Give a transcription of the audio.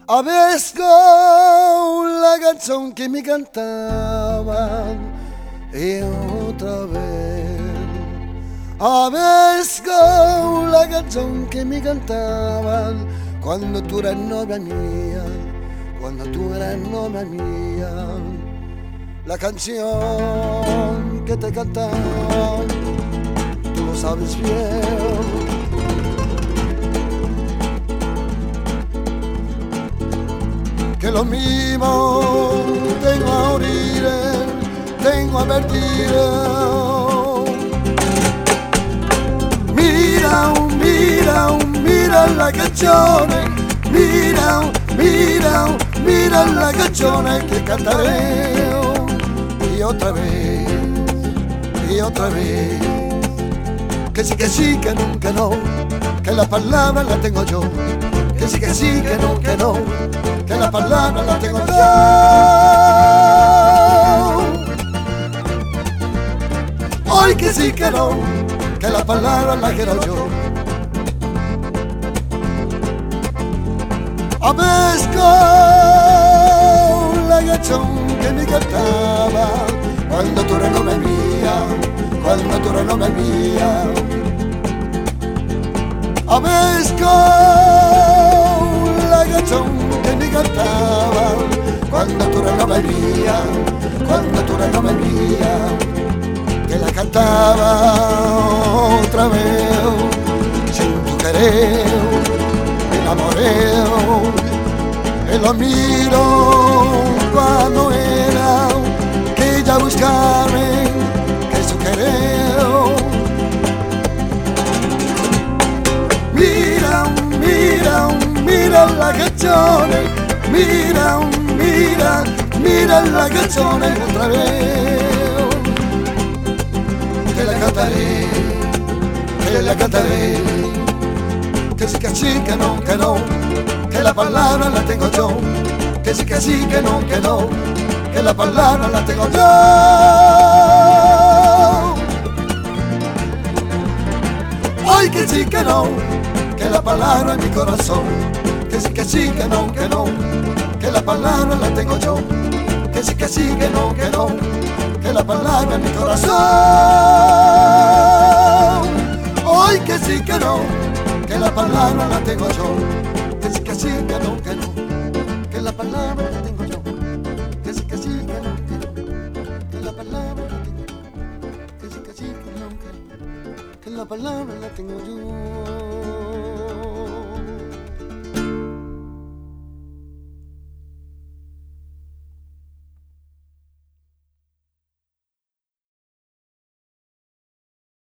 Avesco la canción que me cantaban y otra vez. Avesco la canción que me cantaban cuando tú eras novia mía, cuando tú eras novia mía. La canción que te cantaban, tú lo sabes bien. Que lo mismo tengo a oír, tengo a advertir. Mira, mira, mira la canzone, mira la canzone que cantaré. Y otra vez, que sí, que nunca no, que la palabra la tengo yo. Que sí, que no, que la palabra la tengo yo. Hoy que sí, que no, que la palabra la quiero yo. Avesco la canción que me cantaba cuando tú eras novia mía, cuando tú eras novia mía. Avesco la canción que me cantaba cuando tú eras novia mía, cuando tú eras novia mía. Que la cantaba otra vez sin tu querer, me enamoré. Y lo miro cuando era que ella buscarme, que su querer. Mira, mira, mira la canzone, mira, mira, mira la canzone otra vez. Te la cantaré, te la cantaré. Que sí, que no, que la palabra la tengo yo. Que sí, que no, que la palabra la tengo yo. Hoy que sí, que no, que la palabra en mi corazón. Que sí, que no, que la palabra la tengo yo. Que sí, que no, que la palabra en mi corazón. Hoy que sí, que no, que la palabra la tengo yo. Que sí, que no, que la palabra la tengo yo. Que sí, que no, que la palabra la tengo yo. Que sí, que no, que la palabra la tengo yo.